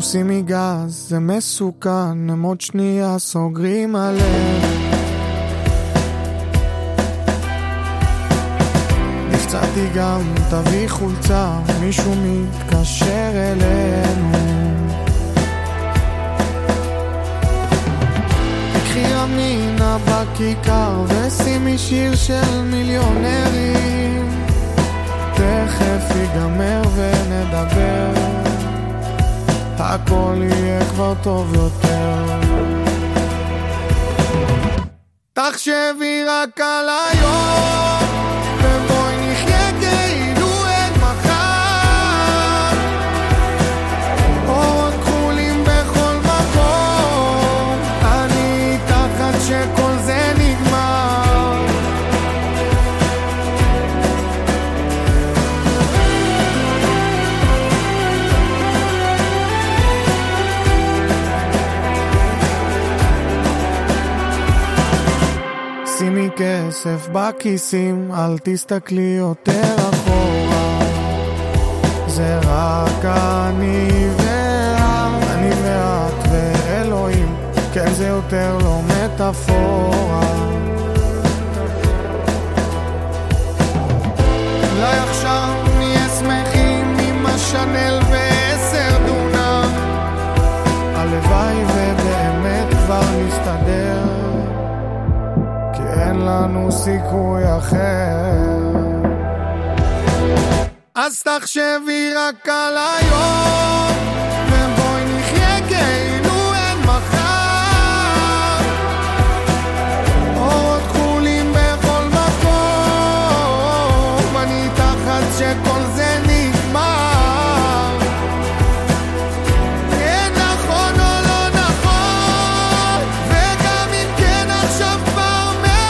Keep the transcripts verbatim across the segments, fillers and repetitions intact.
שימי גז, זה מסוכן, הם עוד שנייה סוגרים עליהם. נפצעתי גם, תביא חולצה, מישהו מתקשר אלינו. קחי אמינה בכיכר ושימי שיר של מיליונרים. תכף ייגמר ונדבר, הכל יהיה כבר טוב יותר. תחשבי רק על היום ובואי נחיה כאילו אין מחר. אורות כחולים בכל מקום, אני תחת שכל זה נגמר. שימי כסף בכיסים, אל תסתכלי יותר אחורה. זה רק אני ואת, אני ואת ואלוהים, כן זה יותר לא מטאפורה. אולי עכשיו נהיה שמחים עם השנל ועשר דונם, הלוואי ובאמת כבר נסתדר, אין לנו סיכוי אחר. אז תחשבי רק על היום ובואי נחיה כאילו אין מחר. אורות כחולים בכל מקום, אני תחת שכל זה נגמר. כן נכון או לא נכון, וגם אם כן עכשיו כבר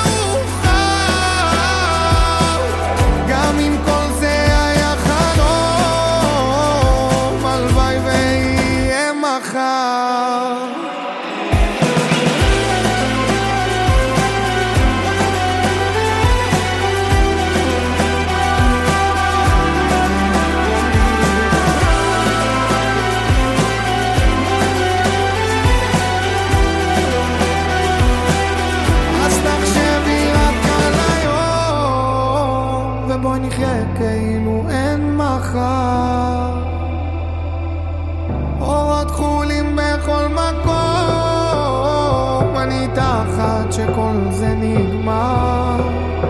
בואי נחיה כאילו אין מחר. אורות כחולים בכל מקום, אני תחת שכל זה נגמר.